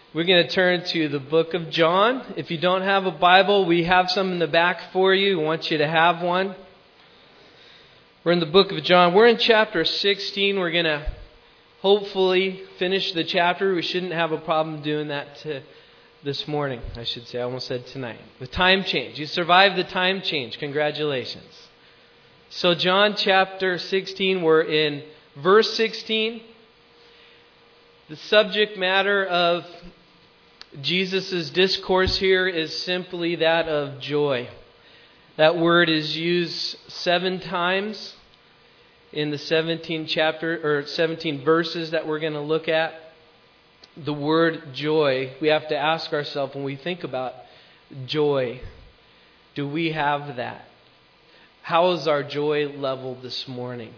We're going to turn to the book of John. If you don't have a Bible, we have some in the back for you. We want you to have one. We're in the book of John. We're in chapter 16. We're going to hopefully finish the chapter. We shouldn't have a problem doing that this morning, I should say. I almost said tonight. The time change. You survived the time change. Congratulations. So John chapter 16, we're in verse 16. The subject matter of Jesus' discourse here is simply that of joy. That word is used 7 times in the 17 verses that we're going to look at. The word joy, we have to ask ourselves when we think about joy, do we have that? How is our joy level this morning?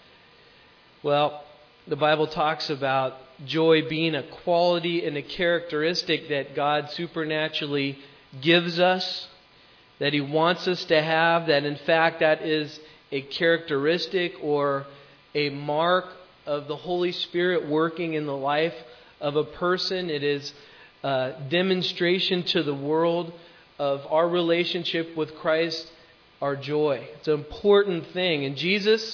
Well, the Bible talks about joy being a quality and a characteristic that God supernaturally gives us, that He wants us to have, that in fact that is a characteristic or a mark of the Holy Spirit working in the life of a person. It is a demonstration to the world of our relationship with Christ, our joy. It's an important thing. And Jesus,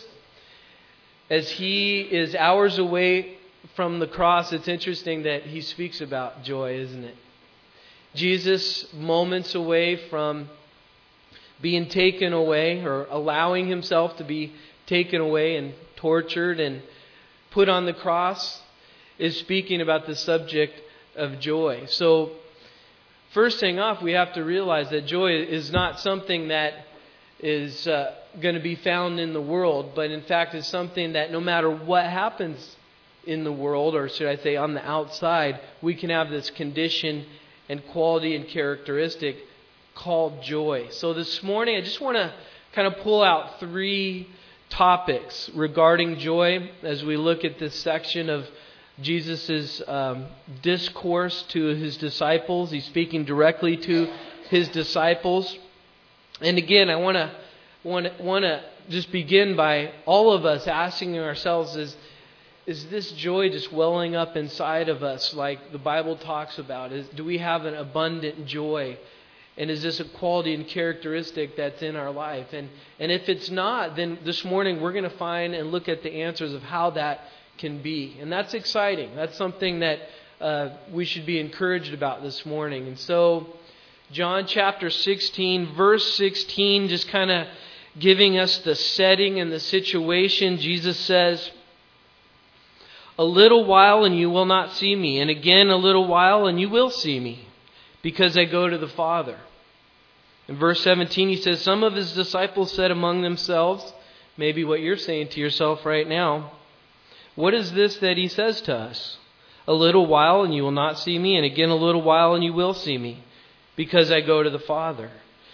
as He is hours away from the cross, it's interesting that He speaks about joy, isn't it? Jesus, moments away from being taken away or allowing Himself to be taken away and tortured and put on the cross, is speaking about the subject of joy. So, first thing off, we have to realize that joy is not something that is going to be found in the world, but in fact is something that no matter what happens in the world, or should I say on the outside, we can have this condition and quality and characteristic called joy. So this morning I just want to kind of pull out 3 topics regarding joy as we look at this section of Jesus' discourse to His disciples. He's speaking directly to His disciples. And again, I want to just begin by all of us asking ourselves, is this joy just welling up inside of us like the Bible talks about? Do we have an abundant joy? And is this a quality and characteristic that's in our life? And if it's not, then this morning we're going to find and look at the answers of how that can be. And that's exciting. That's something that we should be encouraged about this morning. And so John chapter 16, verse 16, just kind of giving us the setting and the situation. Jesus says, "A little while and you will not see me, and again a little while and you will see me, because I go to the Father." In verse 17 He says, some of His disciples said among themselves, maybe what you're saying to yourself right now, "What is this that He says to us? A little while and you will not see me, and again a little while and you will see me, because I go to the Father."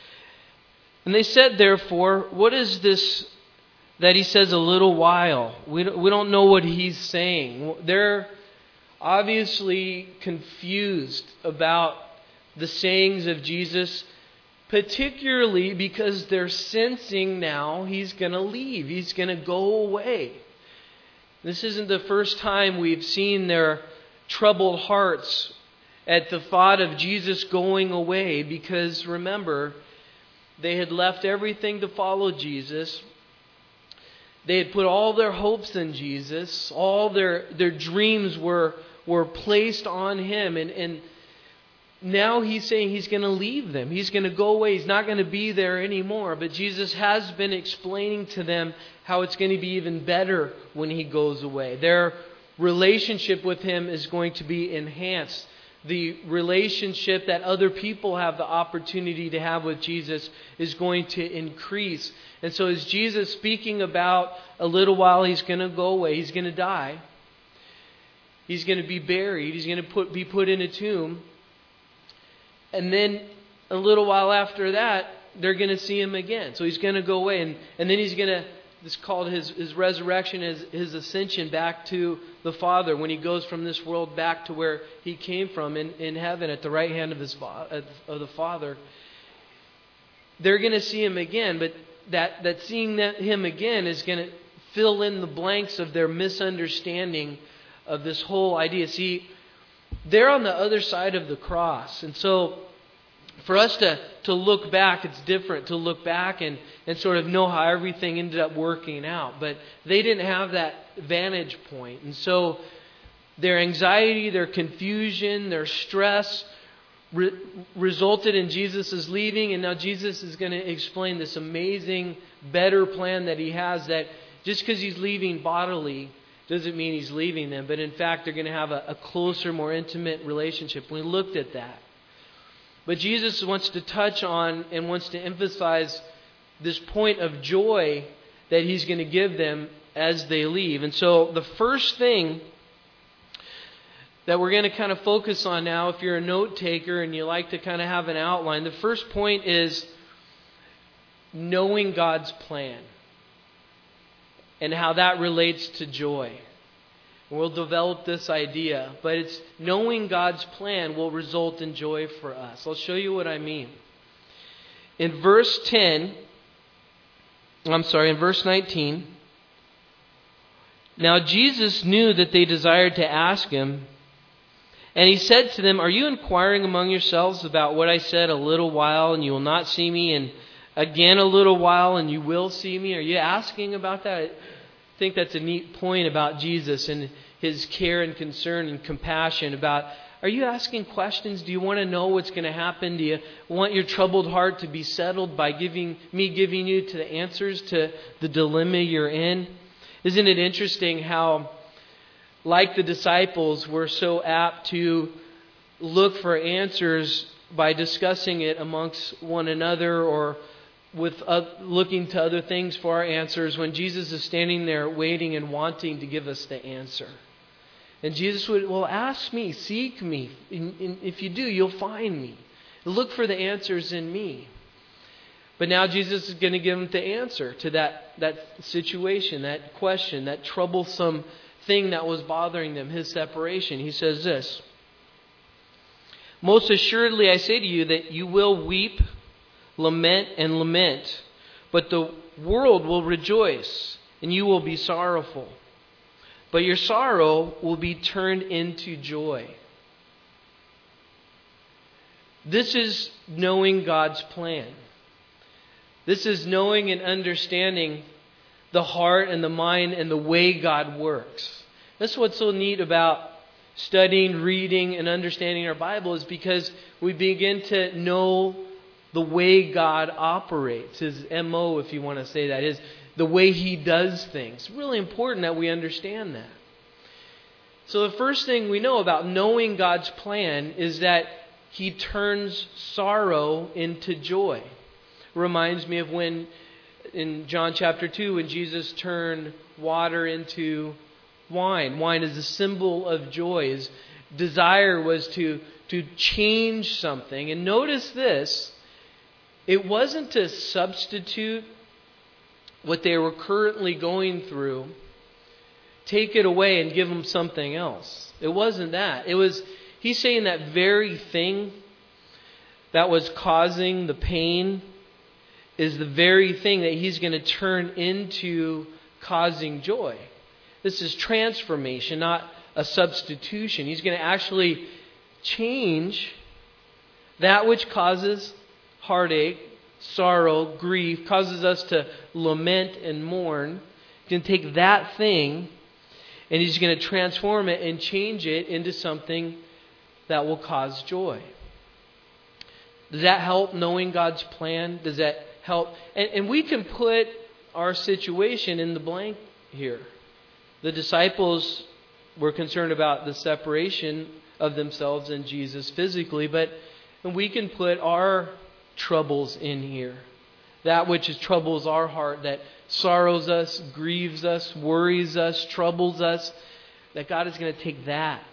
And they said, therefore, what is this that He says a little while? We don't know what He's saying. They're obviously confused about the sayings of Jesus, particularly because they're sensing now He's going to leave. He's going to go away. This isn't the first time we've seen their troubled hearts at the thought of Jesus going away, because remember, they had left everything to follow Jesus. They had put all their hopes in Jesus. All their dreams were placed on Him. And now He's saying He's going to leave them. He's going to go away. He's not going to be there anymore. But Jesus has been explaining to them how it's going to be even better when He goes away. Their relationship with Him is going to be enhanced. The relationship that other people have the opportunity to have with Jesus is going to increase. And so as Jesus speaking about a little while He's going to go away, He's going to die. He's going to be buried. He's going to be put in a tomb. And then a little while after that, they're going to see Him again. So He's going to go away. And then He's going to, this is called His resurrection, His ascension back to the Father, when He goes from this world back to where He came from in heaven at the right hand of the Father. They're going to see Him again, but that seeing Him again is going to fill in the blanks of their misunderstanding of this whole idea. See, they're on the other side of the cross. And so for us to look back, it's different to look back and sort of know how everything ended up working out. But they didn't have that vantage point. And so their anxiety, their confusion, their stress resulted in Jesus' leaving. And now Jesus is going to explain this amazing, better plan that He has, that just because He's leaving bodily doesn't mean He's leaving them. But in fact, they're going to have a closer, more intimate relationship. We looked at that. But Jesus wants to touch on and wants to emphasize this point of joy that He's going to give them as they leave. And so the first thing that we're going to kind of focus on now, if you're a note taker and you like to kind of have an outline, the first point is knowing God's plan and how that relates to joy. We'll develop this idea, but it's knowing God's plan will result in joy for us. I'll show you what I mean. In verse 19, now Jesus knew that they desired to ask Him, and He said to them, "Are you inquiring among yourselves about what I said, a little while and you will not see me, and again a little while and you will see me?" Are you asking about that? I think that's a neat point about Jesus and His care and concern and compassion about, are you asking questions? Do you want to know what's going to happen? Do you want your troubled heart to be settled by giving you to the answers to the dilemma you're in? Isn't it interesting how, like the disciples, we're so apt to look for answers by discussing it amongst one another or with looking to other things for our answers, when Jesus is standing there waiting and wanting to give us the answer. And Jesus would, well, ask me, seek me. And if you do, you'll find me. Look for the answers in me. But now Jesus is going to give them the answer to that situation, that question, that troublesome thing that was bothering them, His separation. He says this, "Most assuredly I say to you that you will weep, lament, but the world will rejoice, and you will be sorrowful. But your sorrow will be turned into joy." This is knowing God's plan. This is knowing and understanding the heart and the mind and the way God works. That's what's so neat about studying, reading, and understanding our Bible, is because we begin to know the way God operates, His MO, if you want to say that, is the way He does things. It's really important that we understand that. So the first thing we know about knowing God's plan is that He turns sorrow into joy. It reminds me of when in John chapter 2, when Jesus turned water into wine. Wine is a symbol of joy. His desire was to change something. And notice this, it wasn't to substitute what they were currently going through, take it away and give them something else. It wasn't that. It was, He's saying that very thing that was causing the pain is the very thing that He's going to turn into causing joy. This is transformation, not a substitution. He's going to actually change that which causes heartache, sorrow, grief, causes us to lament and mourn. He's going to take that thing and He's going to transform it and change it into something that will cause joy. Does that help, knowing God's plan? Does that help? And we can put our situation in the blank here. The disciples were concerned about the separation of themselves and Jesus physically, but we can put our troubles in here. That which troubles our heart, that sorrows us, grieves us, worries us, troubles us, that God is going to take that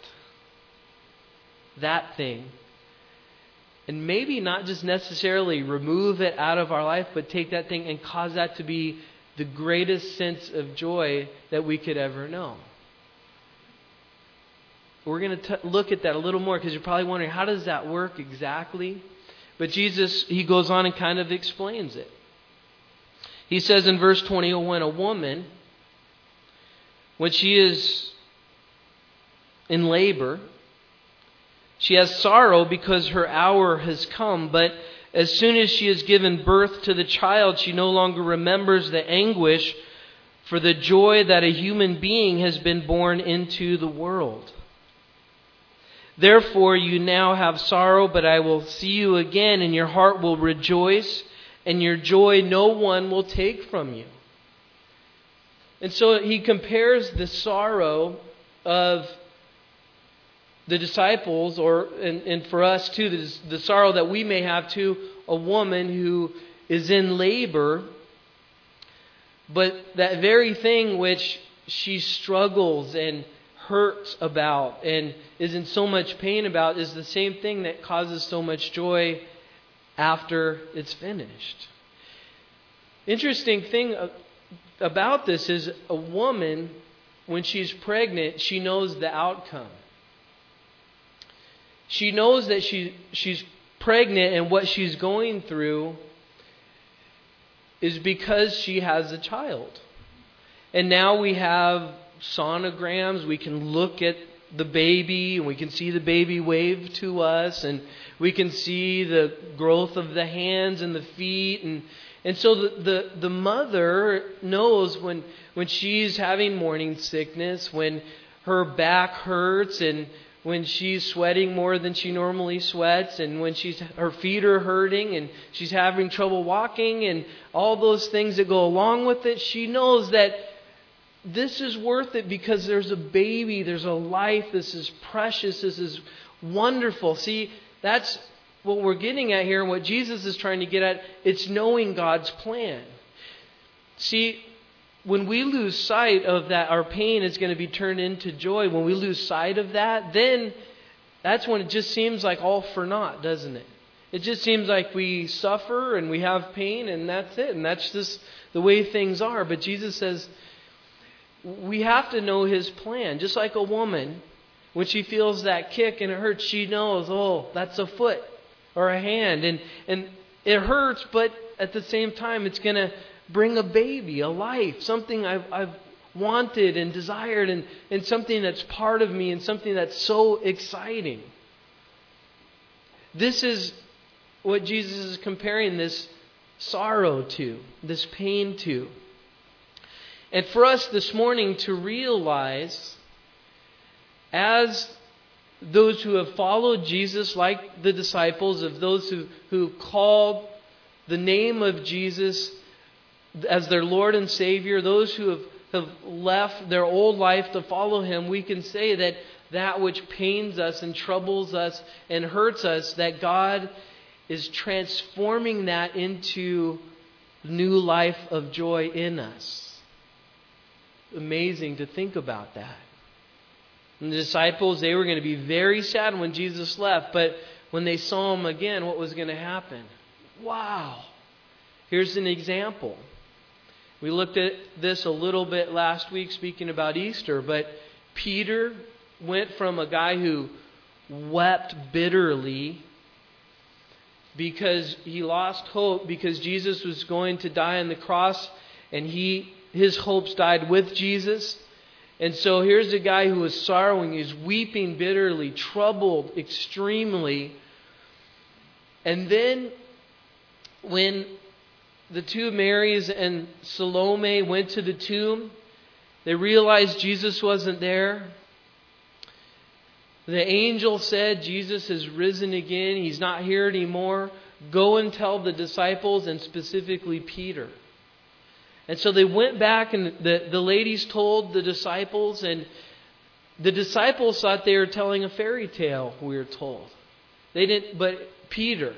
thing, and maybe not just necessarily remove it out of our life, but take that thing and cause that to be the greatest sense of joy that we could ever know. We're going to look at that a little more, because you're probably wondering, how does that work exactly? But Jesus, He goes on and kind of explains it. He says in verse 20, when a woman, when she is in labor, She has sorrow because her hour has come, but as soon as she has given birth to the child, she no longer remembers the anguish for the joy that a human being has been born into the world. Therefore, you now have sorrow, but I will see you again, and your heart will rejoice, and your joy no one will take from you. And so he compares the sorrow of the disciples, and for us too, the sorrow that we may have to a woman who is in labor, but that very thing which she struggles and hurts about and is in so much pain about is the same thing that causes so much joy after it's finished. Interesting thing about this is a woman, when she's pregnant, she knows the outcome. She knows that she's pregnant, and what she's going through is because she has a child. And now we have sonograms. We can look at the baby, and we can see the baby wave to us, and we can see the growth of the hands and the feet, and so the mother knows when she's having morning sickness, when her back hurts, and when she's sweating more than she normally sweats, and when her feet are hurting and she's having trouble walking, and all those things that go along with it. She knows that this is worth it because there's a baby, there's a life, this is precious, this is wonderful. See, that's what we're getting at here, and what Jesus is trying to get at. It's knowing God's plan. See, when we lose sight of that, our pain is going to be turned into joy. When we lose sight of that, then that's when it just seems like all for naught, doesn't it? It just seems like we suffer and we have pain, and that's it. And that's just the way things are. But Jesus says we have to know His plan. Just like a woman, when she feels that kick and it hurts, she knows, oh, that's a foot or a hand. And it hurts, but at the same time, it's going to bring a baby, a life, something I've wanted and desired, and something that's part of me, and something that's so exciting. This is what Jesus is comparing this sorrow to, this pain to. And for us this morning to realize, as those who have followed Jesus, like the disciples, of those who called the name of Jesus as their Lord and Savior, those who have left their old life to follow Him, we can say that which pains us and troubles us and hurts us, that God is transforming that into new life of joy in us. Amazing to think about that. And the disciples, they were going to be very sad when Jesus left, but when they saw Him again, what was going to happen? Wow! Here's an example. We looked at this a little bit last week speaking about Easter, but Peter went from a guy who wept bitterly because he lost hope because Jesus was going to die on the cross, and his hopes died with Jesus. And so here's a guy who was sorrowing, he's weeping bitterly, troubled extremely. And then when the two Marys and Salome went to the tomb, they realized Jesus wasn't there. The angel said, Jesus has risen again. He's not here anymore. Go and tell the disciples, and specifically Peter. And so they went back, and the ladies told the disciples, and the disciples thought they were telling a fairy tale, we were told. They didn't, but Peter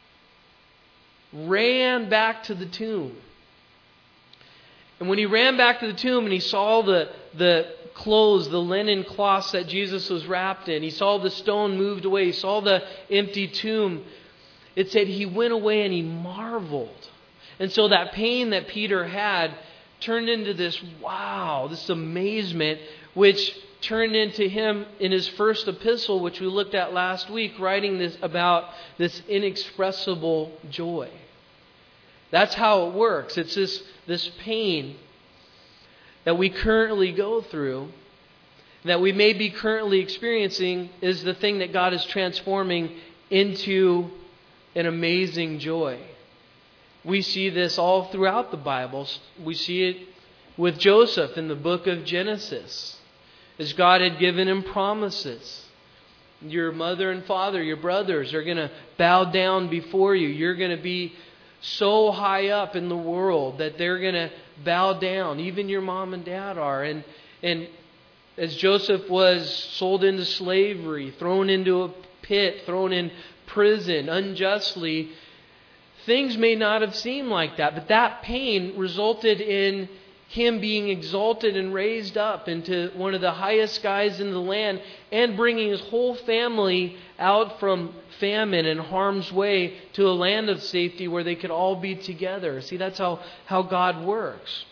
ran back to the tomb. And when he ran back to the tomb and he saw the clothes, the linen cloths that Jesus was wrapped in, he saw the stone moved away, he saw the empty tomb, it said he went away and he marveled. And so that pain that Peter had turned into this wow, this amazement, which turned into him in his first epistle, which we looked at last week, writing this about this inexpressible joy. That's how it works. It's this pain that we currently go through that we may be currently experiencing is the thing that God is transforming into an amazing joy. We see this all throughout the Bible. We see it with Joseph in the book of Genesis, as God had given him promises. Your mother and father, your brothers are going to bow down before you. You're going to be so high up in the world that they're going to bow down. Even your mom and dad are. And as Joseph was sold into slavery, thrown into a pit, thrown in prison unjustly, things may not have seemed like that. But that pain resulted in him being exalted and raised up into one of the highest guys in the land, and bringing his whole family out from famine and harm's way to a land of safety where they could all be together. See, that's how God works.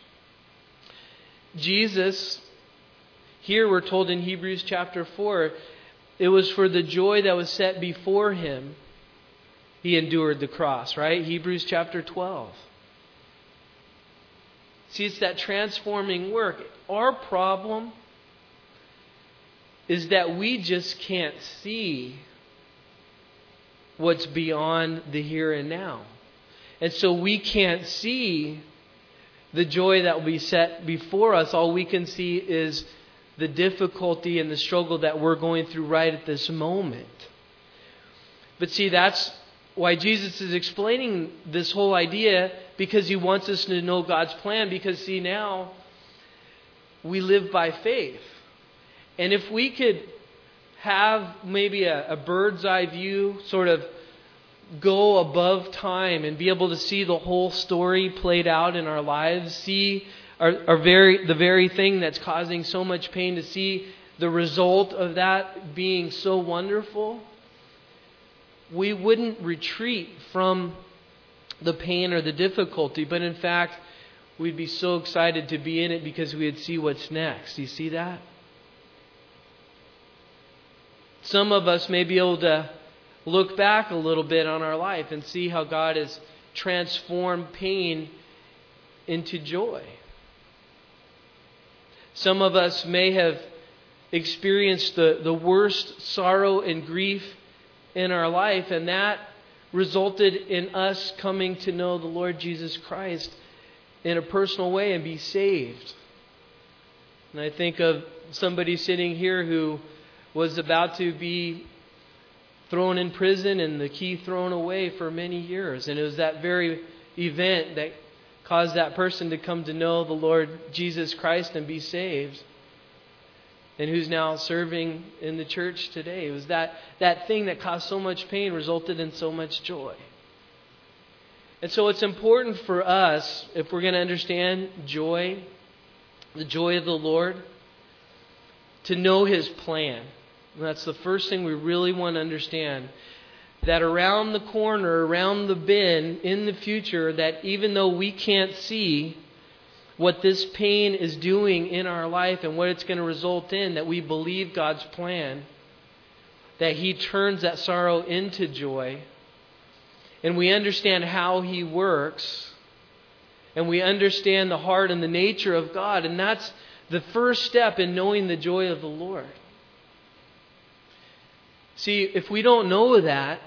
Jesus, here we're told in Hebrews chapter 4, it was for the joy that was set before him, he endured the cross, right? Hebrews chapter 12. See, it's that transforming work. Our problem is that we just can't see what's beyond the here and now. And so we can't see the joy that will be set before us. All we can see is the difficulty and the struggle that we're going through right at this moment. But see, that's why Jesus is explaining this whole idea, because he wants us to know God's plan. Because see, now we live by faith. And if we could have maybe a bird's eye view, sort of go above time and be able to see the whole story played out in our lives, see the very thing that's causing so much pain, to see the result of that being so wonderful, we wouldn't retreat from the pain or the difficulty, but in fact, we'd be so excited to be in it because we'd see what's next. Do you see that? Some of us may be able to look back a little bit on our life and see how God has transformed pain into joy. Some of us may have experienced the worst sorrow and grief in our life, and that resulted in us coming to know the Lord Jesus Christ in a personal way and be saved. And I think of somebody sitting here who was about to be thrown in prison and the key thrown away for many years. And it was that very event that caused that person to come to know the Lord Jesus Christ and be saved, and who's now serving in the church today. It was that thing that caused so much pain resulted in so much joy. And so it's important for us, if we're going to understand joy, the joy of the Lord, to know His plan. And that's the first thing we really want to understand. That around the corner, around the bend, in the future, that even though we can't see what this pain is doing in our life and what it's going to result in, that we believe God's plan, that He turns that sorrow into joy, and we understand how He works, and we understand the heart and the nature of God, and that's the first step in knowing the joy of the Lord. See, if we don't know that,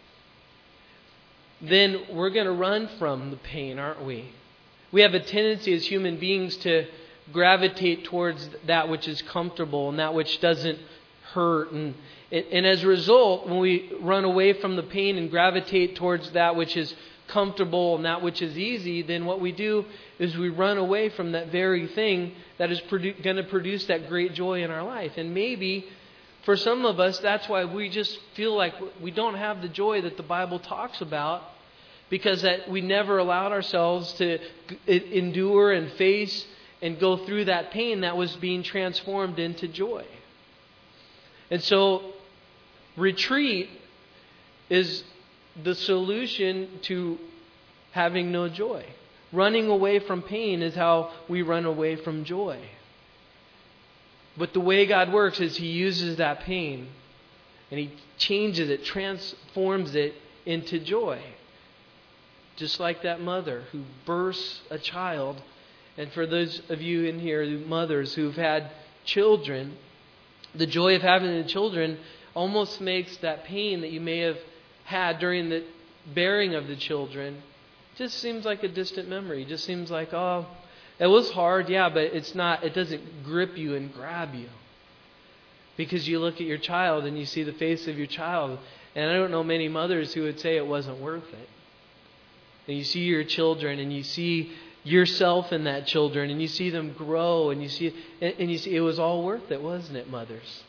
then we're going to run from the pain, aren't we? We have a tendency as human beings to gravitate towards that which is comfortable and that which doesn't hurt. And as a result, when we run away from the pain and gravitate towards that which is comfortable and that which is easy, then what we do is we run away from that very thing that is going to produce that great joy in our life. And maybe for some of us, that's why we just feel like we don't have the joy that the Bible talks about, because that we never allowed ourselves to endure and face and go through that pain that was being transformed into joy. And so retreat is the solution to having no joy. Running away from pain is how we run away from joy. But the way God works is He uses that pain and He changes it, transforms it into joy. Just like that mother who births a child. And for those of you in here, mothers who've had children, the joy of having the children almost makes that pain that you may have had during the bearing of the children just seems like a distant memory. It just seems like, oh, it was hard, yeah, but it doesn't grip you and grab you. Because you look at your child and you see the face of your child, and I don't know many mothers who would say it wasn't worth it. And you see your children and you see yourself in that children and you see them grow and you see it was all worth it, wasn't it, mothers?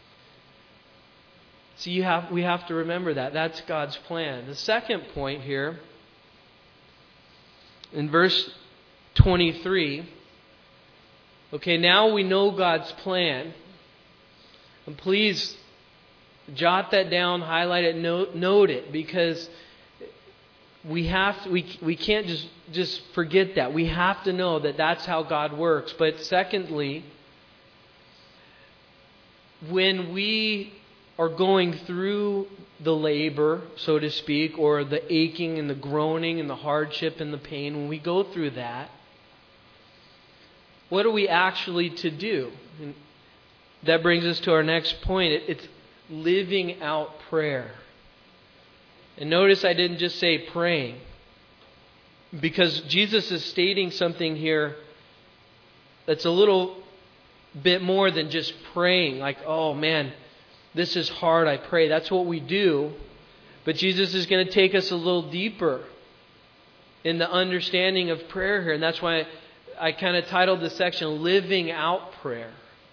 So we have to remember that. That's God's plan. The second point here, in verse 23, okay, now we know God's plan. And please jot that down, highlight it, note it, because we can't just forget that. We have to know that that's how God works. But secondly, when we are going through the labor, so to speak, or the aching and the groaning and the hardship and the pain, when we go through that, what are we actually to do? And that brings us to our next point. It's living out prayer. And notice I didn't just say praying, because Jesus is stating something here that's a little bit more than just praying. Like, oh man, this is hard, I pray. That's what we do. But Jesus is going to take us a little deeper in the understanding of prayer here. And that's why I kind of titled this section, Living Out Prayer.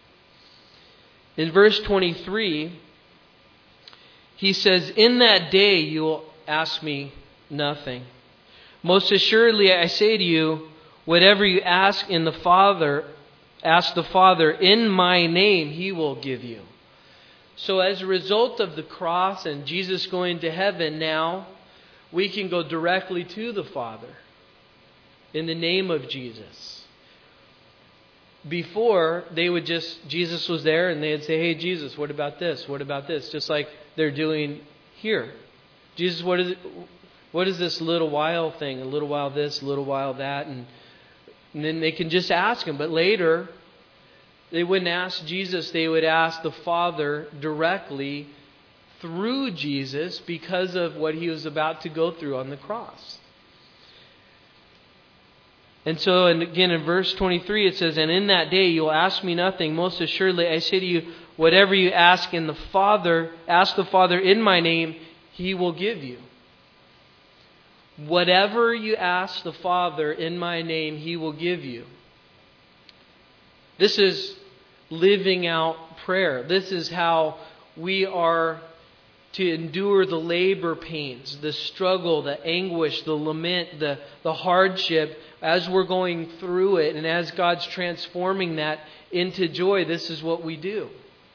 In verse 23, he says, "In that day you will ask me nothing. Most assuredly I say to you, whatever you ask the Father in my name, He will give you." So as a result of the cross and Jesus going to heaven, now we can go directly to the Father in the name of Jesus. Before, Jesus was there and they'd say, "Hey Jesus, what about this? What about this?" Just like they're doing here. "Jesus, what is this little while thing? A little while this, a little while that." And then they can just ask Him. But later, they wouldn't ask Jesus. They would ask the Father directly through Jesus because of what He was about to go through on the cross. And so, and again in verse 23 it says, "And in that day you'll ask me nothing. Most assuredly I say to you, whatever you ask the Father in my name, He will give you." Whatever you ask the Father in my name, He will give you. This is living out prayer. This is how we are to endure the labor pains, the struggle, the anguish, the lament, the hardship as we're going through it. And as God's transforming that into joy, this is what we do.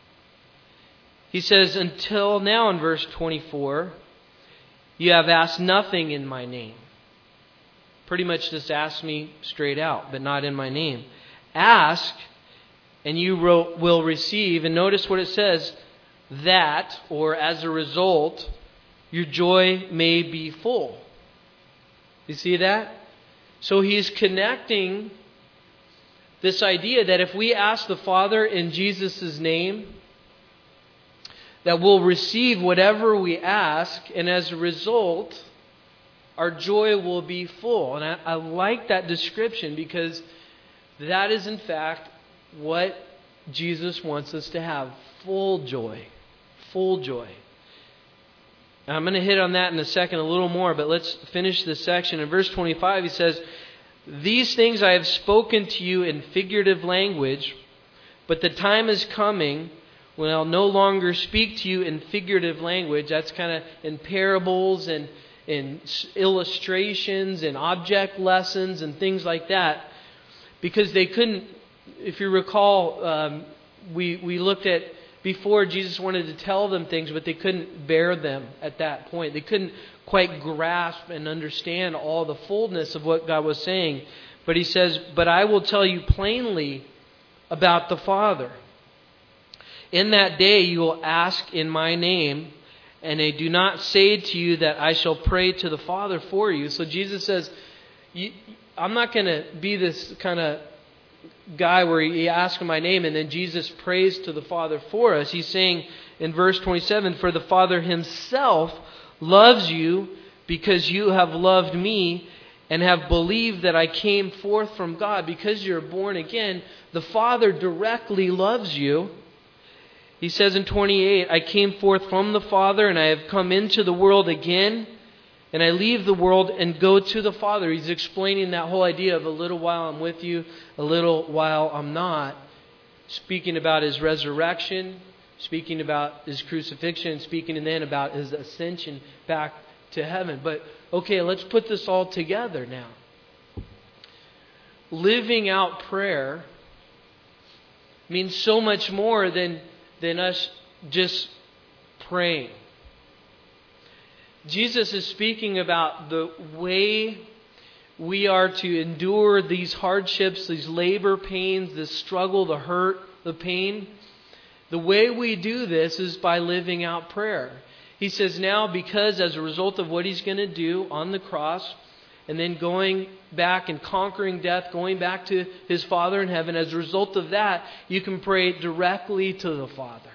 He says, until now in verse 24, you have asked nothing in my name. Pretty much just ask me straight out, but not in my name. Ask, and you will receive. And notice what it says, that, or as a result, your joy may be full. You see that? So he's connecting this idea that if we ask the Father in Jesus' name, that we'll receive whatever we ask, and as a result, our joy will be full. And I like that description because that is in fact what Jesus wants us to have. Full joy. Full joy. And I'm going to hit on that in a second a little more, but let's finish this section. In verse 25 he says, "These things I have spoken to you in figurative language, but the time is coming when I'll no longer speak to you in figurative language." That's kind of in parables and in illustrations and object lessons and things like that. Because they couldn't, if you recall, we looked at before Jesus wanted to tell them things, but they couldn't bear them at that point. They couldn't quite grasp and understand all the fullness of what God was saying. But he says, "But I will tell you plainly about the Father. In that day you will ask in my name, and I do not say to you that I shall pray to the Father for you." So Jesus says, I'm not going to be this kind of guy where he asks him my name, and then Jesus prays to the Father for us. He's saying in verse 27, "For the Father Himself loves you because you have loved me and have believed that I came forth from God." Because you're born again, the Father directly loves you. He says in 28, "I came forth from the Father, and I have come into the world again, and I leave the world and go to the Father." He's explaining that whole idea of a little while I'm with you, a little while I'm not. Speaking about His resurrection, speaking about His crucifixion, speaking then about His ascension back to heaven. But okay, let's put this all together now. Living out prayer means so much more than us just praying. Jesus is speaking about the way we are to endure these hardships, these labor pains, this struggle, the hurt, the pain. The way we do this is by living out prayer. He says now, because as a result of what He's going to do on the cross, and then going back and conquering death, going back to His Father in heaven, as a result of that, you can pray directly to the Father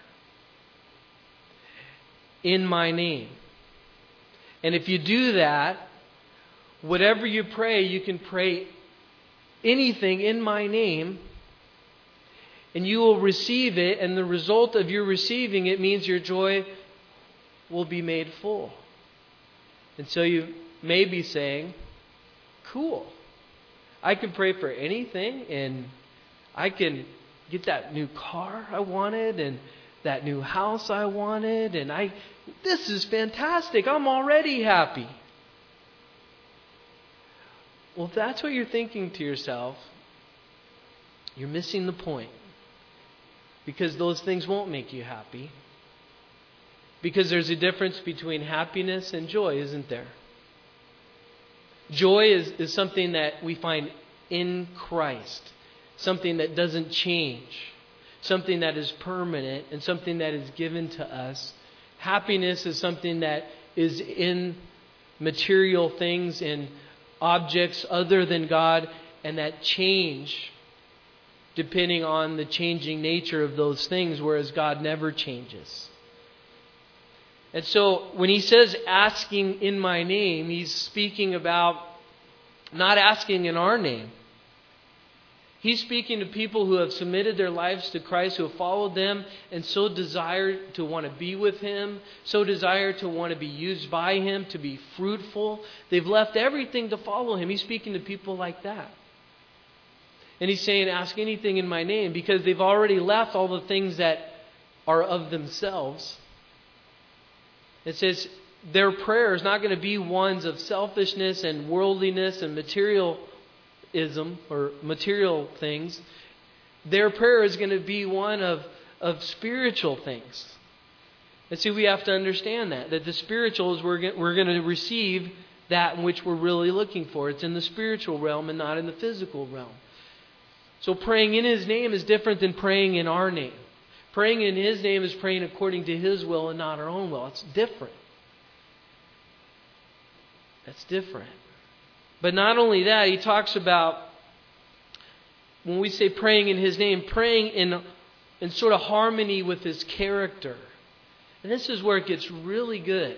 in my name. And if you do that, whatever you pray, you can pray anything in my name, and you will receive it, and the result of your receiving it means your joy will be made full. And so you may be saying, cool, I can pray for anything, and I can get that new car I wanted, and that new house I wanted, and this is fantastic, I'm already happy. Well, if that's what you're thinking to yourself, you're missing the point. Because those things won't make you happy. Because there's a difference between happiness and joy, isn't there? Joy is something that we find in Christ. Something that doesn't change. Something that is permanent and something that is given to us. Happiness is something that is in material things and objects other than God, and that change depending on the changing nature of those things, whereas God never changes. And so when He says asking in my name, He's speaking about not asking in our name. He's speaking to people who have submitted their lives to Christ, who have followed them, and so desire to want to be with Him, so desire to want to be used by Him, to be fruitful. They've left everything to follow Him. He's speaking to people like that. And He's saying, ask anything in my name, because they've already left all the things that are of themselves. It says their prayer is not going to be ones of selfishness and worldliness and materialism or material things. Their prayer is going to be one of spiritual things. And see, we have to understand that the spiritual is we're going to receive that in which we're really looking for. It's in the spiritual realm and not in the physical realm. So praying in His name is different than praying in our name. Praying in His name is praying according to His will and not our own will. It's different. That's different. But not only that, He talks about, when we say praying in His name, praying in sort of harmony with His character. And this is where it gets really good.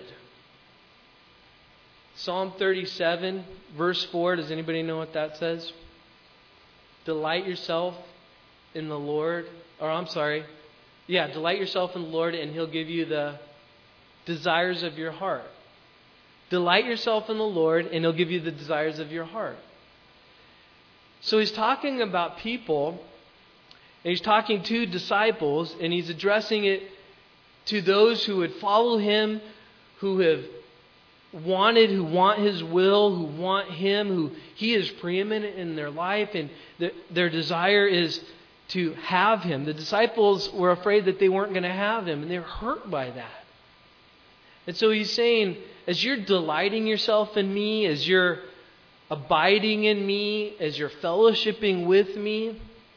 Psalm 37, verse 4. Does anybody know what that says? Delight yourself in the Lord. Delight yourself in the Lord, and He'll give you the desires of your heart. Delight yourself in the Lord, and He'll give you the desires of your heart. So He's talking about people, and He's talking to disciples, and He's addressing it to those who would follow Him, who want His will, who want Him, who He is preeminent in their life, and their desire is to have Him. The disciples were afraid that they weren't going to have Him, and they're hurt by that. And so He's saying, as you're delighting yourself in Me, as you're abiding in Me, as you're fellowshipping with Me,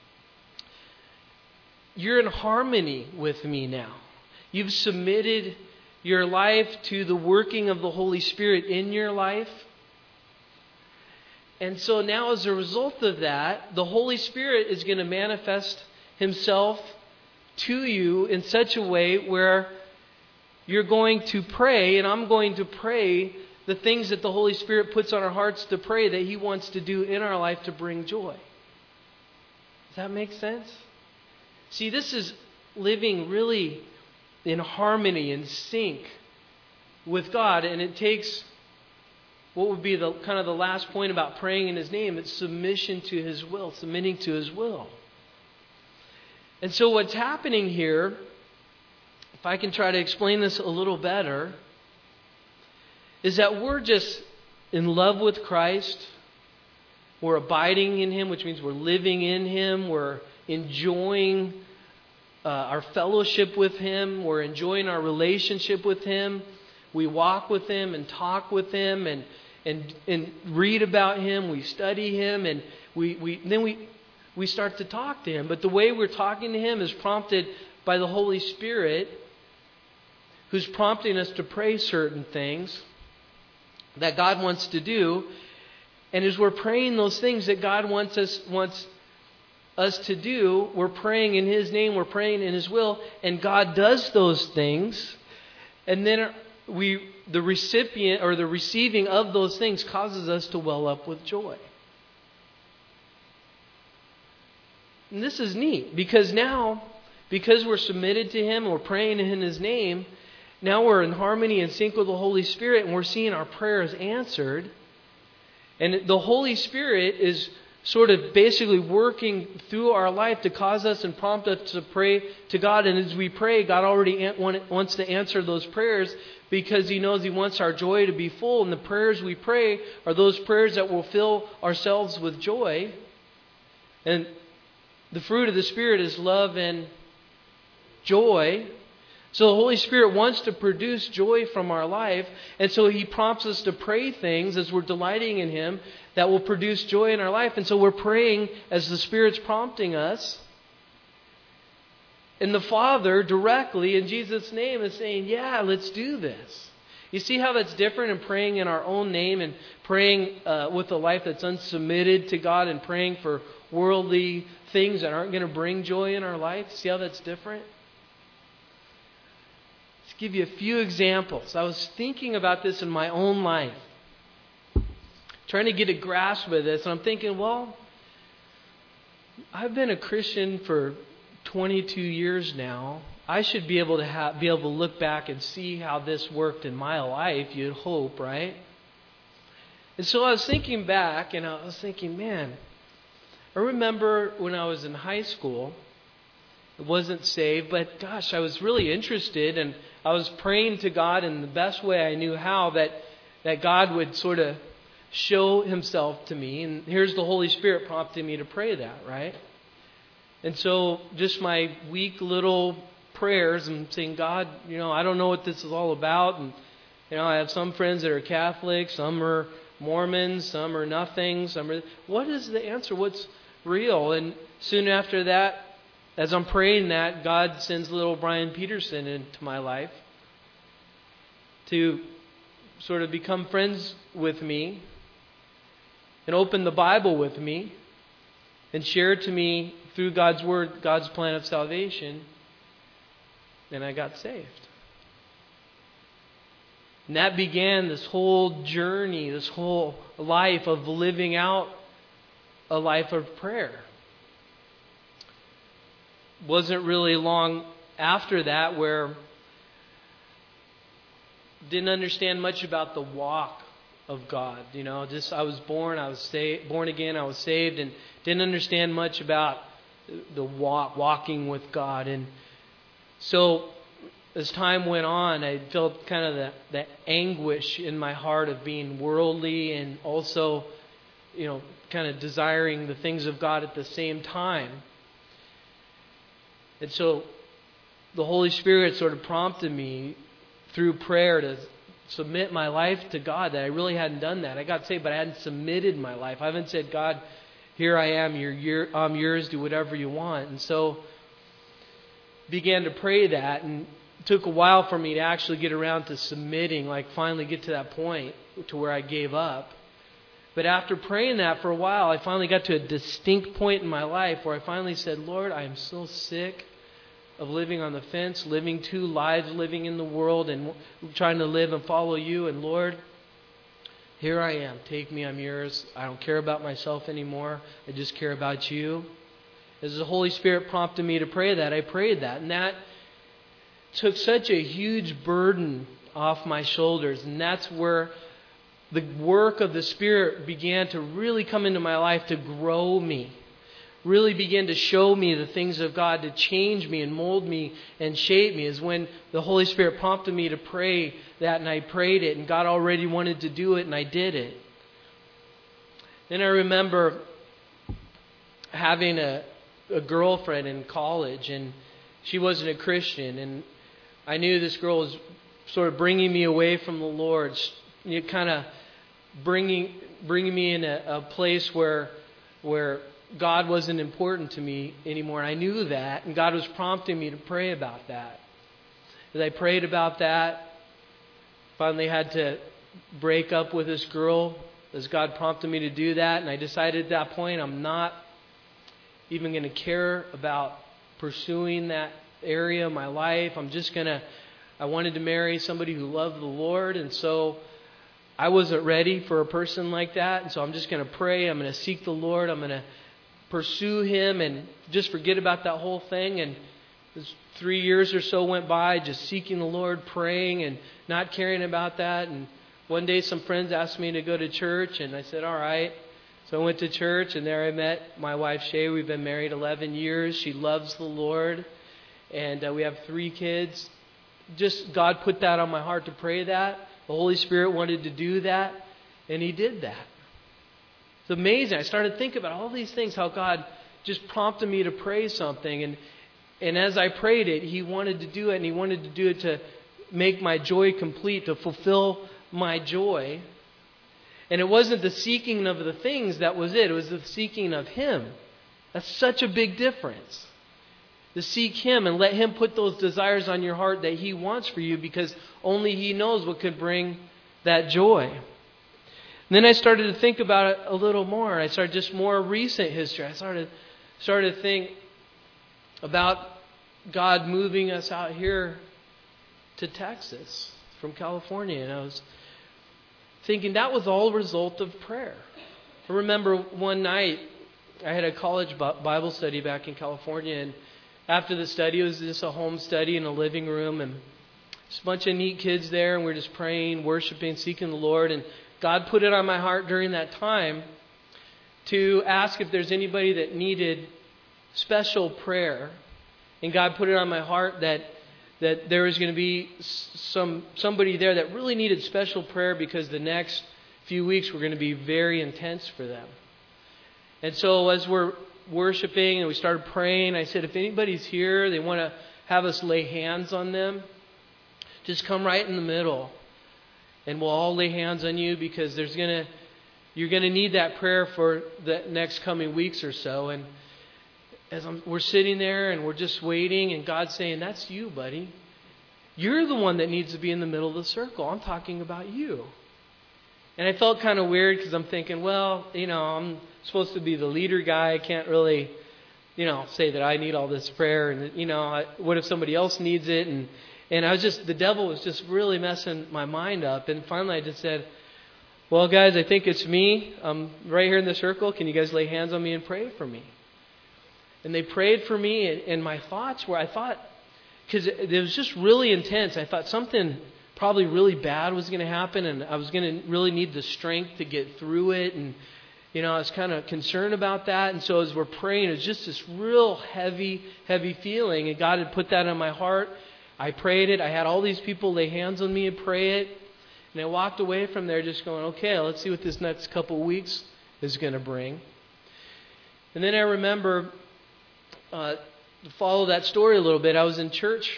you're in harmony with Me now. You've submitted your life to the working of the Holy Spirit in your life. And so now as a result of that, the Holy Spirit is going to manifest Himself to you in such a way where you're going to pray, and I'm going to pray the things that the Holy Spirit puts on our hearts to pray that He wants to do in our life to bring joy. Does that make sense? See, this is living really in harmony and sync with God, and it takes what would be the kind of the last point about praying in His name. It's submission to His will, submitting to His will. And so what's happening here, if I can try to explain this a little better, is that we're just in love with Christ. We're abiding in Him, which means we're living in Him. We're enjoying our fellowship with Him. We're enjoying our relationship with Him. We walk with Him and talk with Him and read about Him. We study Him, and we start to talk to Him. But the way we're talking to Him is prompted by the Holy Spirit, who's prompting us to pray certain things that God wants to do. And as we're praying those things that God wants us to do, we're praying in His name, we're praying in His will, and God does those things. And then the recipient or the receiving of those things causes us to well up with joy. And this is neat because now, because we're submitted to Him and we're praying in His name, now we're in harmony and sync with the Holy Spirit, and we're seeing our prayers answered. And the Holy Spirit is sort of basically working through our life to cause us and prompt us to pray to God. And as we pray, God already wants to answer those prayers because He knows He wants our joy to be full. And the prayers we pray are those prayers that will fill ourselves with joy. And the fruit of the Spirit is love and joy. So the Holy Spirit wants to produce joy from our life. And so He prompts us to pray things as we're delighting in Him that will produce joy in our life. And so we're praying as the Spirit's prompting us. And the Father directly in Jesus' name is saying, yeah, let's do this. You see how that's different in praying in our own name and praying with a life that's unsubmitted to God and praying for worldly things that aren't going to bring joy in our life? See how that's different? Let's give you a few examples. I was thinking about this in my own life, trying to get a grasp of this, and I'm thinking, well, I've been a Christian for 22 years now. I should be able to look back and see how this worked in my life, you'd hope, right? And so I was thinking back, and I was thinking, man, I remember when I was in high school, I wasn't saved, but gosh, I was really interested, and I was praying to God in the best way I knew how that God would sort of show Himself to me. And here's the Holy Spirit prompting me to pray that, right? And so just my weak little prayers, I'm saying, God, I don't know what this is all about. And, I have some friends that are Catholic, some are Mormons, some are nothing. What is the answer? What's real? And soon after that, as I'm praying that, God sends little Brian Peterson into my life to sort of become friends with me and open the Bible with me and share to me through God's Word, God's plan of salvation. And I got saved. And that began this whole journey, this whole life of living out a life of prayer. Wasn't really long after that where didn't understand much about the walk of God. I was born again, I was saved, and didn't understand much about the walking with God. And so as time went on, I felt kind of the anguish in my heart of being worldly and also, kind of desiring the things of God at the same time. And so the Holy Spirit sort of prompted me through prayer to submit my life to God, that I really hadn't done that. I got saved, but I hadn't submitted my life. I haven't said, God, here I am, I'm yours, do whatever you want. And so began to pray that, and it took a while for me to actually get around to submitting, like finally get to that point to where I gave up. But after praying that for a while, I finally got to a distinct point in my life where I finally said, Lord, I am so sick of living on the fence, living two lives, living in the world and trying to live and follow you. And Lord, here I am. Take me, I'm yours. I don't care about myself anymore. I just care about you. As the Holy Spirit prompted me to pray that, I prayed that. And that took such a huge burden off my shoulders. And that's where the work of the Spirit began to really come into my life to grow me. Really began to show me the things of God, to change me and mold me and shape me, is when the Holy Spirit prompted me to pray that, and I prayed it, and God already wanted to do it, and I did it. Then I remember having a girlfriend in college, and she wasn't a Christian, and I knew this girl was sort of bringing me away from the Lord, kind of bringing me in a place where God wasn't important to me anymore. And I knew that, and God was prompting me to pray about that. As I prayed about that, finally had to break up with this girl as God prompted me to do that. And I decided at that point I'm not even going to care about pursuing that area of my life. I wanted to marry somebody who loved the Lord, and so I wasn't ready for a person like that. And so I'm just going to pray. I'm going to seek the Lord. I'm going to pursue Him and just forget about that whole thing. And 3 years or so went by just seeking the Lord, praying and not caring about that. And one day some friends asked me to go to church, and I said, all right. So I went to church, and there I met my wife, Shay. We've been married 11 years. She loves the Lord, and we have 3 kids. Just God put that on my heart to pray that. The Holy Spirit wanted to do that, and He did that. It's amazing. I started thinking about all these things, how God just prompted me to pray something. And as I prayed it, He wanted to do it, and He wanted to do it to make my joy complete, to fulfill my joy. And it wasn't the seeking of the things that was it. It was the seeking of Him. That's such a big difference. To seek Him and let Him put those desires on your heart that He wants for you, because only He knows what could bring that joy. And then I started to think about it a little more. I started just more recent history. I started to think about God moving us out here to Texas from California. And I was thinking that was all a result of prayer. I remember one night I had a college Bible study back in California, and after the study, it was just a home study in a living room, and just a bunch of neat kids there, and we're just praying, worshiping, seeking the Lord. And God put it on my heart during that time to ask if there's anybody that needed special prayer. And God put it on my heart that there was going to be somebody there that really needed special prayer, because the next few weeks were going to be very intense for them. And so as we're worshiping and we started praying, I said, if anybody's here, they want to have us lay hands on them, just come right in the middle, and we'll all lay hands on you, because you're going to need that prayer for the next coming weeks or so. And as we're sitting there and we're just waiting, and God's saying, that's you, buddy. You're the one that needs to be in the middle of the circle. I'm talking about you. And I felt kind of weird, because I'm thinking, well, I'm supposed to be the leader guy. I can't really, say that I need all this prayer. And, what if somebody else needs it? And I was the devil was just really messing my mind up. And finally I just said, well, guys, I think it's me. I'm right here in the circle. Can you guys lay hands on me and pray for me? And they prayed for me. And my thoughts were, because it was just really intense. I thought something probably really bad was going to happen, and I was going to really need the strength to get through it. And, I was kind of concerned about that. And so as we're praying, it was just this real heavy, heavy feeling. And God had put that on my heart. I prayed it. I had all these people lay hands on me and pray it. And I walked away from there just going, okay, let's see what this next couple of weeks is going to bring. And then I remember, to follow that story a little bit, I was in church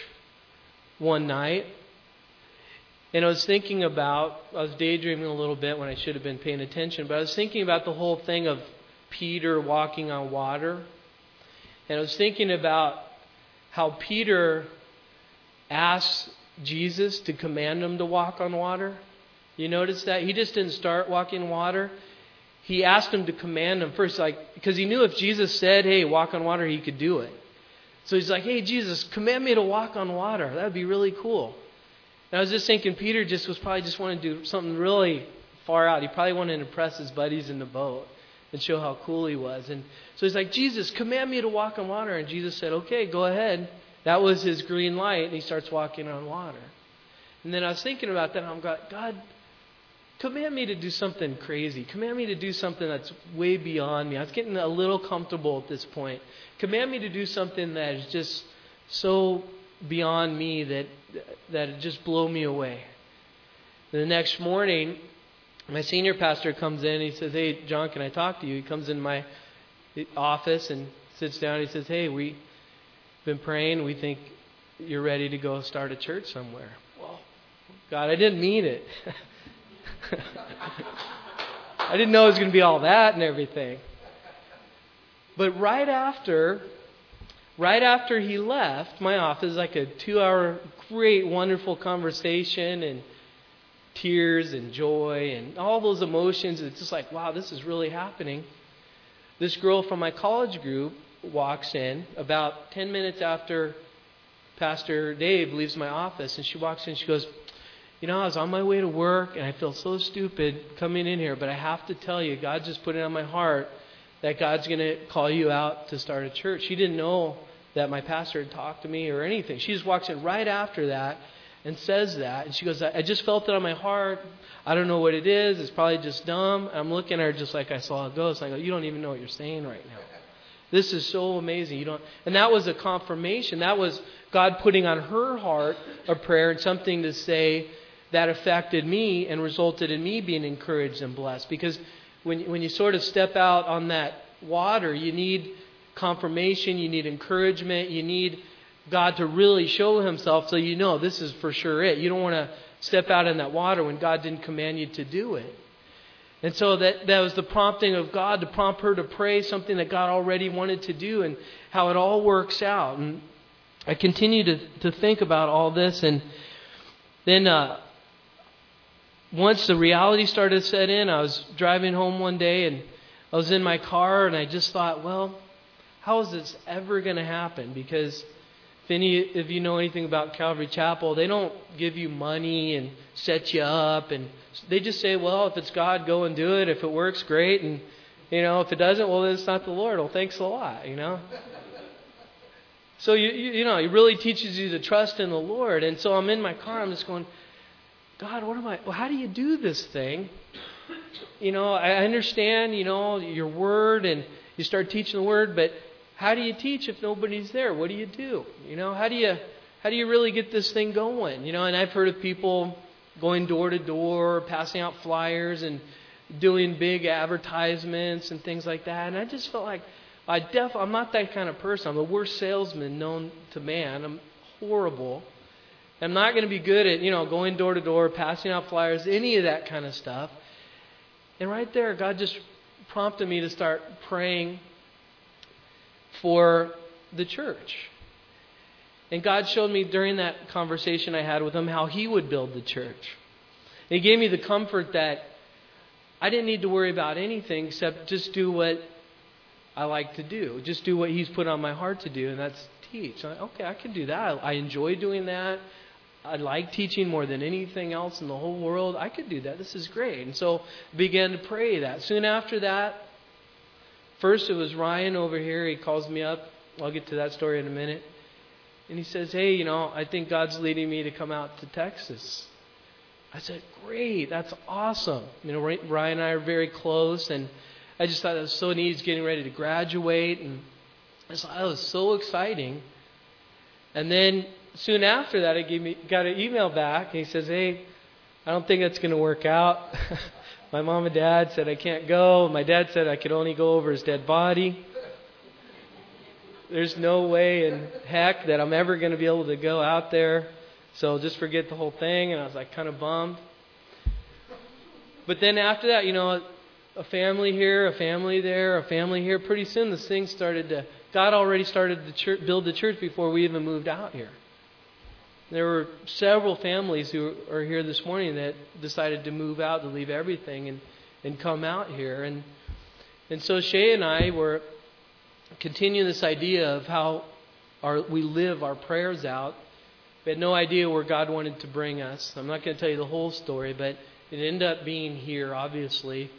one night. And I was daydreaming a little bit when I should have been paying attention, but I was thinking about the whole thing of Peter walking on water. And I was thinking about how Peter asked Jesus to command him to walk on water. You notice that? He just didn't start walking water. he asked him to command him first, because he knew if Jesus said, hey, walk on water, he could do it. So he's like, hey, Jesus, command me to walk on water. That would be really cool. And I was just thinking Peter was probably just wanting to do something really far out. He probably wanted to impress his buddies in the boat and show how cool he was. And so he's like, Jesus, command me to walk on water. And Jesus said, okay, go ahead. That was his green light. And he starts walking on water. And then I was thinking about that. And I'm going, God, command me to do something crazy. Command me to do something that's way beyond me. I was getting a little comfortable at this point. Command me to do something that is just so beyond me that it just blow me away. And the next morning, my senior pastor comes in and he says, hey, John, can I talk to you? He comes in my office and sits down. He says, hey, we've been praying. We think you're ready to go start a church somewhere. Well, God, I didn't mean it. I didn't know it was going to be all that and everything. But right after he left my office, like a 2-hour great, wonderful conversation and tears and joy and all those emotions. It's just like, wow, this is really happening. This girl from my college group walks in about 10 minutes after Pastor Dave leaves my office. And she walks in, she goes, I was on my way to work and I feel so stupid coming in here, but I have to tell you, God just put it on my heart that God's going to call you out to start a church. She didn't know that my pastor had talked to me or anything. She just walks in right after that and says that. And she goes, I just felt it on my heart. I don't know what it is. It's probably just dumb. I'm looking at her just like I saw a ghost. I go, you don't even know what you're saying right now. This is so amazing. And that was a confirmation. That was God putting on her heart a prayer and something to say that affected me and resulted in me being encouraged and blessed. Because when you sort of step out on that water, you need confirmation, you need encouragement, you need God to really show Himself so you know this is for sure it. You don't want to step out in that water when God didn't command you to do it. And so that was the prompting of God to prompt her to pray something that God already wanted to do and how it all works out. And I continue to think about all this. And then once the reality started to set in, I was driving home one day and I was in my car and I just thought, well, how is this ever going to happen? Because if you know anything about Calvary Chapel, they don't give you money and set you up. And they just say, well, if it's God, go and do it. If it works, great. And, if it doesn't, well, then it's not the Lord. Well, thanks a lot, So, it really teaches you to trust in the Lord. And so I'm in my car. I'm just going, God, how do you do this thing? I understand, your word and you start teaching the word, but how do you teach if nobody's there? What do you do? How do you really get this thing going? And I've heard of people going door to door, passing out flyers and doing big advertisements and things like that. And I just felt like I'm not that kind of person. I'm the worst salesman known to man. I'm horrible. I'm not going to be good at, going door to door, passing out flyers, any of that kind of stuff. And right there, God just prompted me to start praying for the church. And God showed me during that conversation I had with Him how He would build the church. And He gave me the comfort that I didn't need to worry about anything except just do what I like to do. Just do what He's put on my heart to do, and that's teach. Okay, I can do that. I enjoy doing that. I like teaching more than anything else in the whole world. I could do that. This is great. And so I began to pray that. Soon after that, first it was Ryan over here. He calls me up. I'll get to that story in a minute. And he says, hey, I think God's leading me to come out to Texas. I said, great. That's awesome. Ryan and I are very close. And I just thought it was so neat. He's getting ready to graduate. And I just thought that was so exciting. And then soon after that, I got an email back. And he says, hey, I don't think that's going to work out. My mom and dad said I can't go. My dad said I could only go over his dead body. There's no way in heck that I'm ever going to be able to go out there. So just forget the whole thing. And I was like kind of bummed. But then after that, a family here, a family there, a family here. Pretty soon this thing God already started to build the church before we even moved out here. There were several families who are here this morning that decided to move out, to leave everything and come out here. And so Shay and I were continuing this idea of how we live our prayers out. We had no idea where God wanted to bring us. I'm not going to tell you the whole story, but it ended up being here, obviously.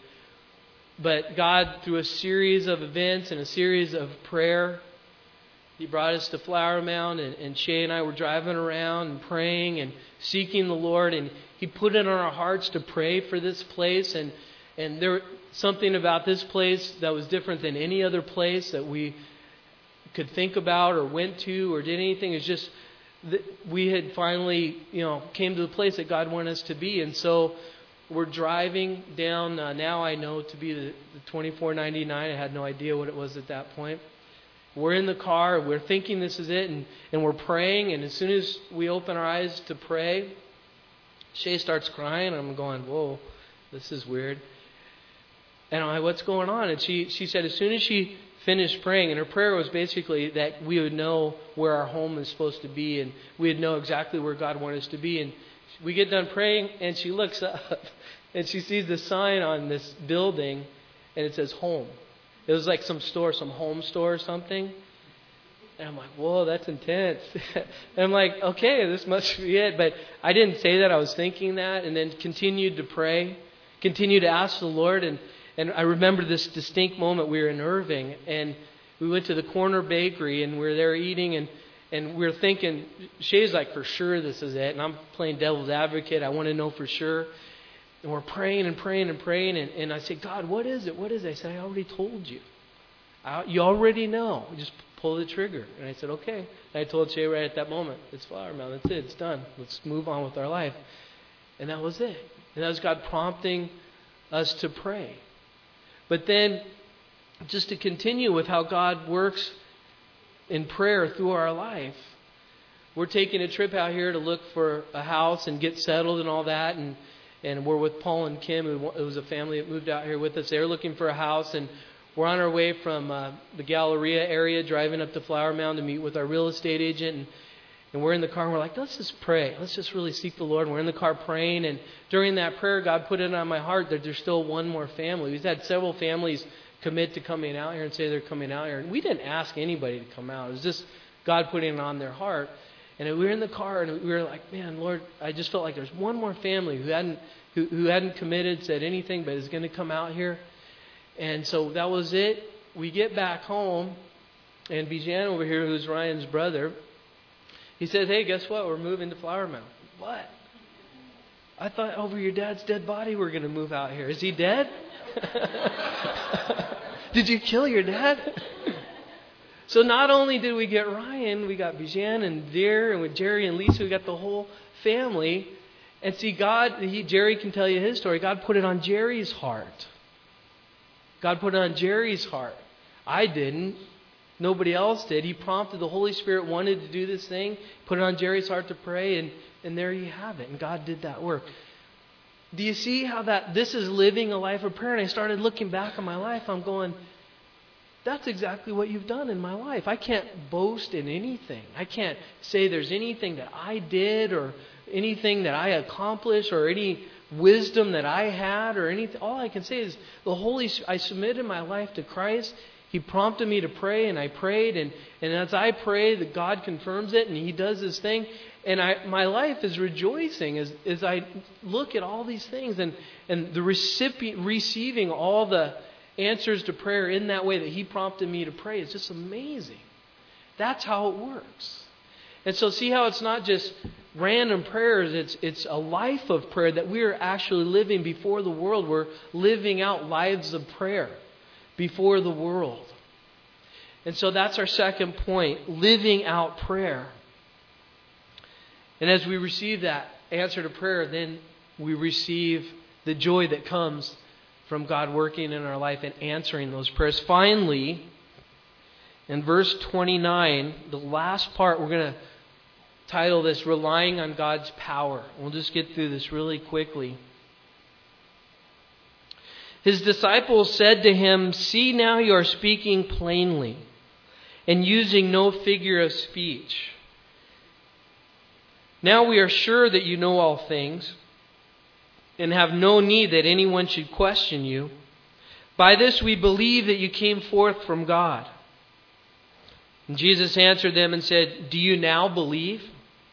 But God, through a series of events and a series of prayer, He brought us to Flower Mound, and Shay and I were driving around and praying and seeking the Lord, and He put it on our hearts to pray for this place, and there was something about this place that was different than any other place that we could think about or went to or did anything. It's just that we had finally, came to the place that God wanted us to be, and so we're driving down. Now I know to be the 2499. I had no idea what it was at that point. We're in the car. We're thinking this is it, and we're praying. And as soon as we open our eyes to pray, Shay starts crying. I'm going, whoa, this is weird. And I'm like, what's going on? And she said as soon as she finished praying, and her prayer was basically that we would know where our home is supposed to be, and we'd know exactly where God wanted us to be. And we get done praying, and she looks up, and she sees the sign on this building, and it says home. It was like some store, some home store or something. And I'm like, whoa, that's intense. And I'm like, okay, this must be it. But I didn't say that. I was thinking that, and then continued to pray, continued to ask the Lord. And I remember this distinct moment. We were in Irving, and we went to the corner bakery, and we were there eating, and we were thinking, Shay's like, for sure this is it. And I'm playing devil's advocate. I want to know for sure. And we're praying and praying and praying. And I said, God, what is it? What is it? I said, I already told you. You already know. Just pull the trigger. And I said, okay. And I told Shay right at that moment, it's Flower Mound. That's it. It's done. Let's move on with our life. And that was it. And that was God prompting us to pray. But then, just to continue with how God works in prayer through our life, we're taking a trip out here to look for a house and get settled and all that, and we're with Paul and Kim. It was a family that moved out here with us. They were looking for a house, and we're on our way from the Galleria area, driving up to Flower Mound to meet with our real estate agent, and we're in the car, and we're like, let's just pray. Let's just really seek the Lord. And we're in the car praying, and during that prayer, God put it on my heart that there's still one more family. We've had several families commit to coming out here and say they're coming out here. And we didn't ask anybody to come out. It was just God putting it on their heart. And we were in the car, and we were like, man, Lord, I just felt like there's one more family who hadn't committed, said anything, but is going to come out here. And so that was it. We get back home, and Bijan over here, who's Ryan's brother, he said, hey, guess what? We're moving to Flower Mound. What? I thought over your dad's dead body we're going to move out here. Is he dead? Did you kill your dad? So not only did we get Ryan, we got Bijan and Deer, and with Jerry and Lisa, we got the whole family. And see, Jerry can tell you his story. God put it on Jerry's heart. God put it on Jerry's heart. I didn't. Nobody else did. He prompted, the Holy Spirit wanted to do this thing, put it on Jerry's heart to pray, and there you have it. And God did that work. Do you see how this is living a life of prayer? And I started looking back on my life. I'm going, that's exactly what you've done in my life. I can't boast in anything. I can't say there's anything that I did or anything that I accomplished or any wisdom that I had or anything. All I can say is I submitted my life to Christ. He prompted me to pray, and I prayed, and as I pray, that God confirms it, and He does His thing. And my life is rejoicing as I look at all these things and the recipient receiving all the answers to prayer in that way that He prompted me to pray. It's just amazing. That's how it works. And so see how it's not just random prayers. It's a life of prayer that we are actually living before the world. We're living out lives of prayer before the world. And so that's our second point, living out prayer. And as we receive that answer to prayer, then we receive the joy that comes from God working in our life and answering those prayers. Finally, in verse 29, the last part, we're going to title this, Relying on God's Power. We'll just get through this really quickly. His disciples said to him, see, now you are speaking plainly and using no figure of speech. Now we are sure that you know all things. and have no need that anyone should question you. By this we believe that you came forth from God." And Jesus answered them and said, "Do you now believe?"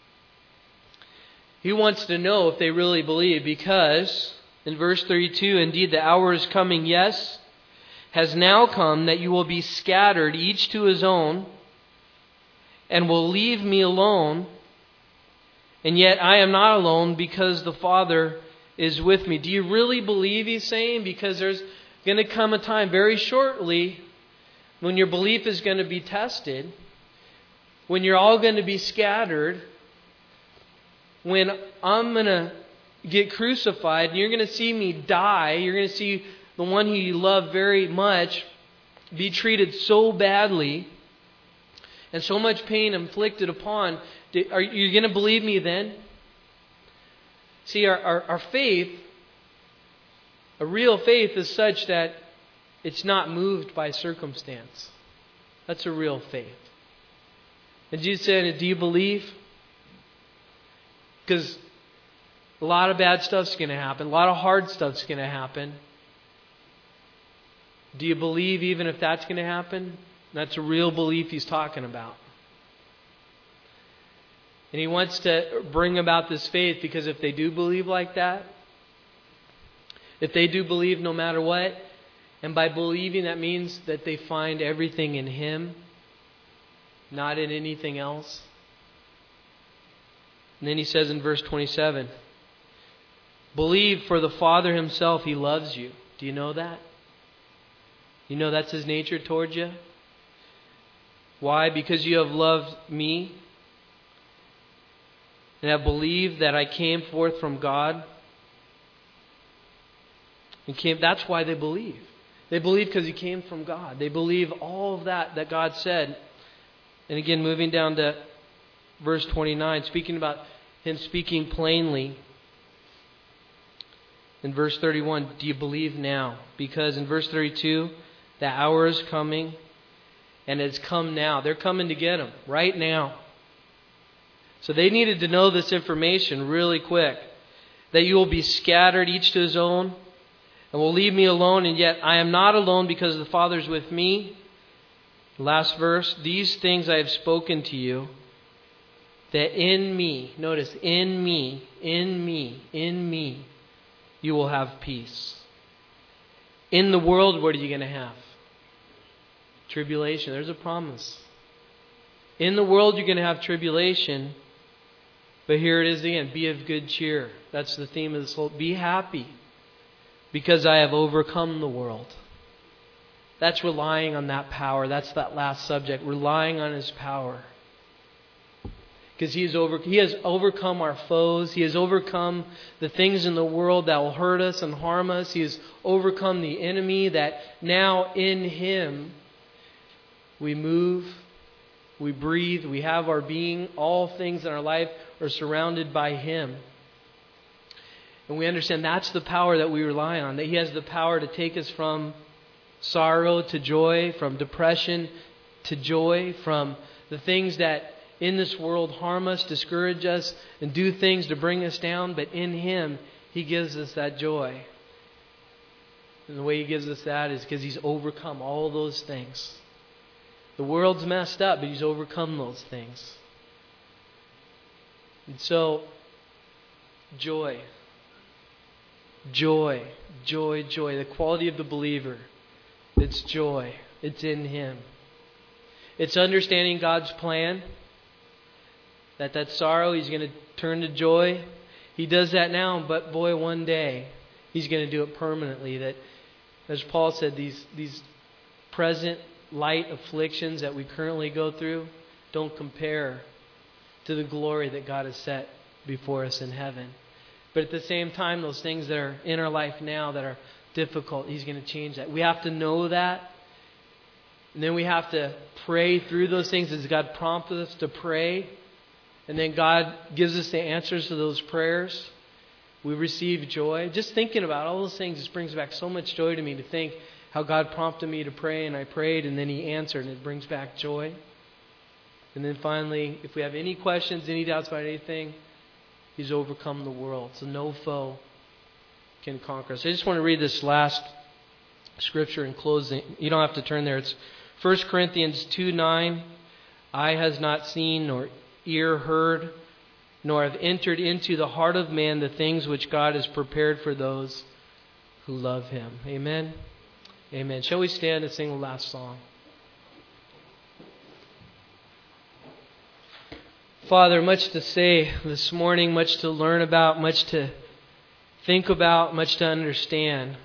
He wants to know if they really believe, because in verse 32, "Indeed the hour is coming, yes, has now come, that you will be scattered, each to his own, and will leave me alone. And yet I am not alone, because the Father is with me." Do you really believe, he's saying? Because there's going to come a time very shortly when your belief is going to be tested, when you're all going to be scattered, when I'm going to get crucified and you're going to see me die. You're going to see the one who you love very much be treated so badly and so much pain inflicted upon. Are you going to believe me then? See, our faith, a real faith, is such that it's not moved by circumstance. That's a real faith. And Jesus said, "Do you believe?" Because a lot of bad stuff's going to happen. A lot of hard stuff's going to happen. Do you believe even if that's going to happen? That's a real belief he's talking about. And he wants to bring about this faith, because if they do believe like that, if they do believe no matter what, and by believing that means that they find everything in Him, not in anything else. And then he says in verse 27, "Believe, for the Father Himself, He loves you." Do you know that? You know that's His nature towards you? Why? Because you have loved me and have believed that I came forth from God. That's why they believe. They believe because He came from God. They believe all of that God said. And again, moving down to verse 29, speaking about Him speaking plainly. In verse 31, "Do you believe now?" Because in verse 32, the hour is coming, and it's come now. They're coming to get Him right now. So they needed to know this information really quick. That you will be scattered, each to his own, and will leave me alone, and yet I am not alone, because the Father is with me. Last verse, "These things I have spoken to you, that in me," notice, in me, you will have peace. In the world, what are you going to have? Tribulation. There's a promise. In the world, you're going to have tribulation. But here it is again. Be of good cheer. That's the theme of this whole. Be happy, because I have overcome the world. That's relying on that power. That's that last subject. Relying on His power. Because He has overcome our foes. He has overcome the things in the world that will hurt us and harm us. He has overcome the enemy, that now in Him we move, we breathe, we have our being. All things in our life are surrounded by Him. And we understand that's the power that we rely on. That He has the power to take us from sorrow to joy, from depression to joy, from the things that in this world harm us, discourage us, and do things to bring us down. But in Him, He gives us that joy. And the way He gives us that is because He's overcome all those things. The world's messed up, but He's overcome those things. And so, joy. Joy. Joy, joy. The quality of the believer. It's joy. It's in Him. It's understanding God's plan. That sorrow, He's going to turn to joy. He does that now, but boy, one day He's going to do it permanently. That, as Paul said, these present light afflictions that we currently go through don't compare to the glory that God has set before us in heaven. But at the same time, those things that are in our life now that are difficult, He's going to change that. We have to know that. And then we have to pray through those things as God prompts us to pray. And then God gives us the answers to those prayers. We receive joy. Just thinking about all those things just brings back so much joy to me, to think how God prompted me to pray, and I prayed, and then He answered, and it brings back joy. And then finally, if we have any questions, any doubts about anything, He's overcome the world. So no foe can conquer us. I just want to read this last scripture in closing. You don't have to turn there. It's 1 Corinthians 2:9. Eye has not seen, nor ear heard, nor have entered into the heart of man the things which God has prepared for those who love Him. Amen. Amen. Shall we stand and sing the last song? Father, much to say this morning, much to learn about, much to think about, much to understand.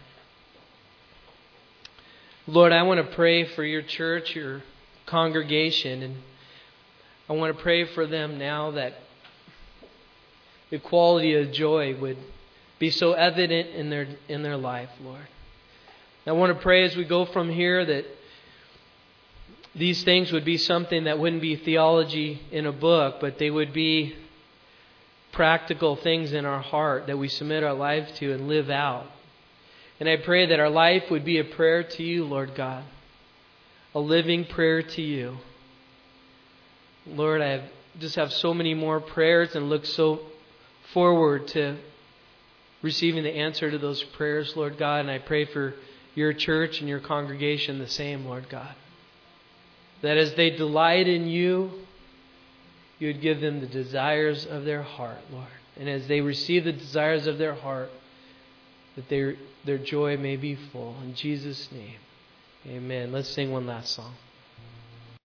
Lord, I want to pray for your church, your congregation, and I want to pray for them now that the quality of joy would be so evident in their life, Lord. I want to pray as we go from here that these things would be something that wouldn't be theology in a book, but they would be practical things in our heart that we submit our life to and live out. And I pray that our life would be a prayer to you, Lord God, a living prayer to you. Lord, I just have so many more prayers and look so forward to receiving the answer to those prayers, Lord God. And I pray for your church and your congregation the same, Lord God. That as they delight in you, you would give them the desires of their heart, Lord. And as they receive the desires of their heart, that their joy may be full. In Jesus' name, amen. Let's sing one last song.